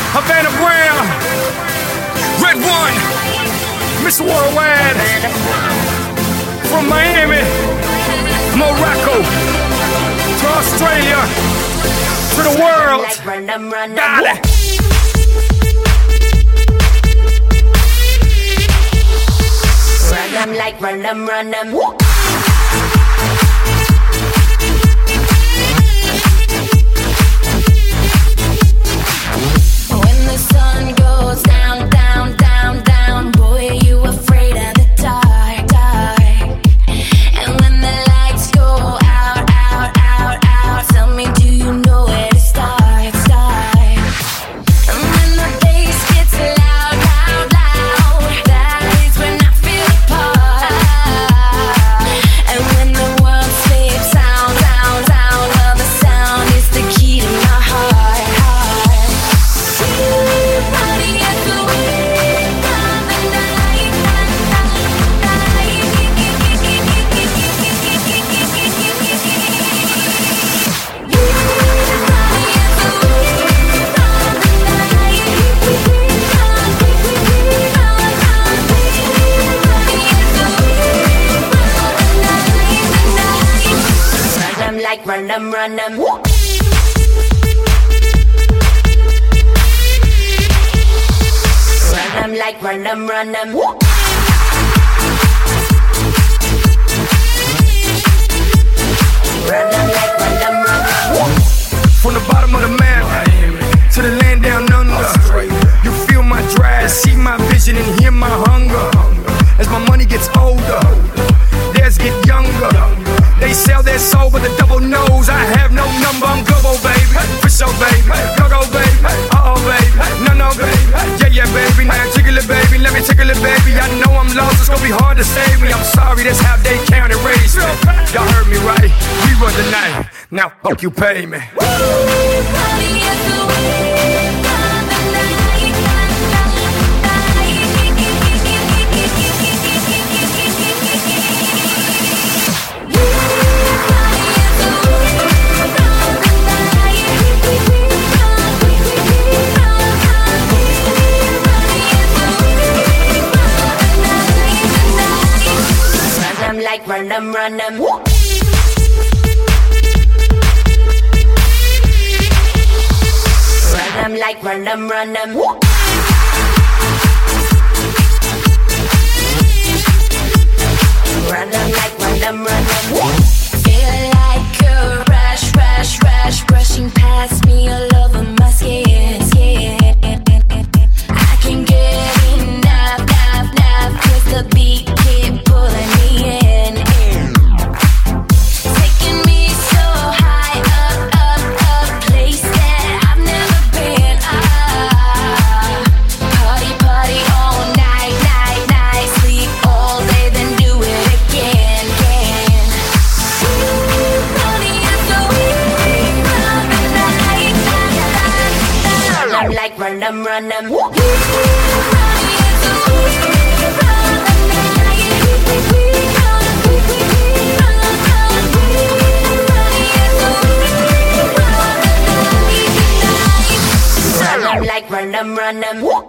Havana Brown, Red One, Mr. Worldwide, from Miami, Morocco, to Australia, to the world. Dale. Run them like run them, run them. When the sun goes down, down, down, down, boy, you afraid of the dark, dark. And when the lights go out, out, out, out, tell me, do you know where to start, start? And when the bass gets loud, loud, loud, that is when I feel the part. And when the world sleeps, sound, sound, sound, well, the sound is the key to my heart, heart. Party at the wake of the night, run them like run them, run them. Run them like run them, run them. Run them like run them, run them. From the bottom of the map to the land down under, you feel my drive, see my vision, and hear my hunger. As my money gets older, theirs get younger. They sell their soul with a double nose. I have no number, I'm Gobbo, baby. For sure, baby. Go, baby. Uh-oh, baby. No, baby. Yeah, baby. Now jiggle it, baby. Let me tickle it, baby. I know I'm lost, it's gonna be hard to save me. I'm sorry, that's how they count and raise me. Y'all heard me right. We run the night. Now, fuck you, pay me. Party at the wake of the night. Run them like run them, run them. Run them like run them, run them. Run them like run them, run them. Feel like a rush, rush, rush, brushing past me all over my skin, skin. I can get enough, enough, enough, 'cause the beat keep pulling me in. Taking me so high, up, up, up, place that I've never been. Party, party all night, night, night, sleep all day, then do it again, again. Party at the wake of the night, run them like run them, run them. Party at the wake of the night, run them, run them.